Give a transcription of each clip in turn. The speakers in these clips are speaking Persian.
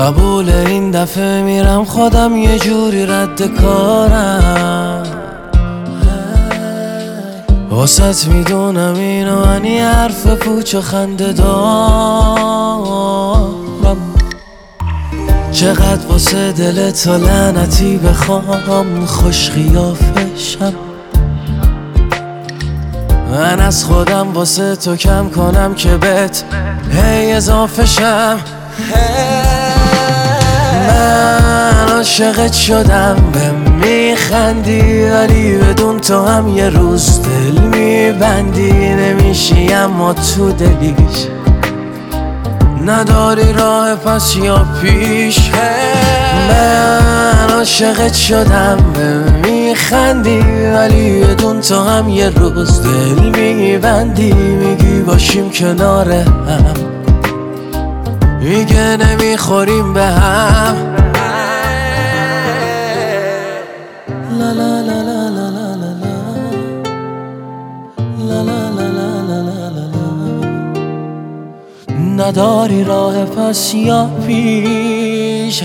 قبول این دفعه میرم خودم یه جوری رد کارم. واسط میدونم اینو من یه حرف پوچ و خنده دارم. چقدر واسه دل تو لعنتی بخوام خوش قیافشم. من از خودم واسه تو کم کنم که بهت هی اضافه شم. من عاشقت شدم به میخندی، ولی بدون تو هم یه روز دل میبندی. نمیشی اما تو دلیش نداری راه پس یا پیش. من عاشقت شدم به میخندی، ولی بدون تو هم یه روز دل میبندی. میگی باشیم کنار هم، میگه نمیخوریم به هم. لا لا لا لا لا لا لا لا لا لا لا لا. نداری راه پس یا پیش.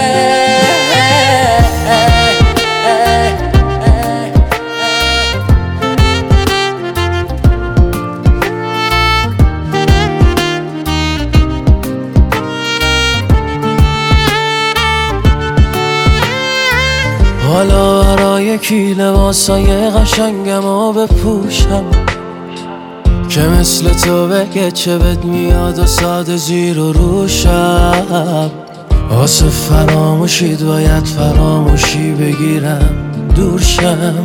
حالا برای کی لباسای قشنگمو بپوشم که مثل تو بگه چه بد میاد و ساده زیر و روشم. واسه فراموشید باید فراموشی بگیرم دور شم.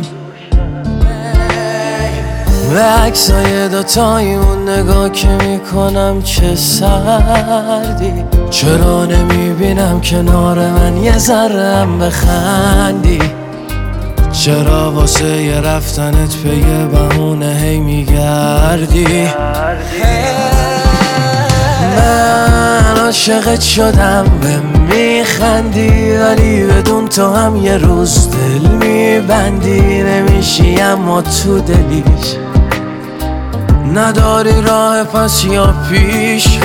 به عکسای دوتایمون نگاه که میکنم چه سردی. چرا نمیبینم کنار من یه ذره‌ام بخندی؟ چرا واسه یه رفتنت به یه بهونه هی میگردی؟ من عاشقت شدم به میخندی، ولی بدون تو هم یه روز دل میبندی. نمیشی اما تو دلیش نداری راه پس یا پیش.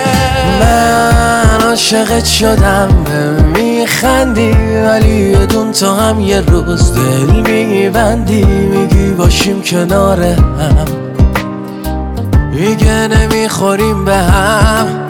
من عاشقت شدم به میخندی، ولی بدون تو هم یه روز دل میبندی. میگی باشیم کنار هم، میگه نمیخوریم به هم.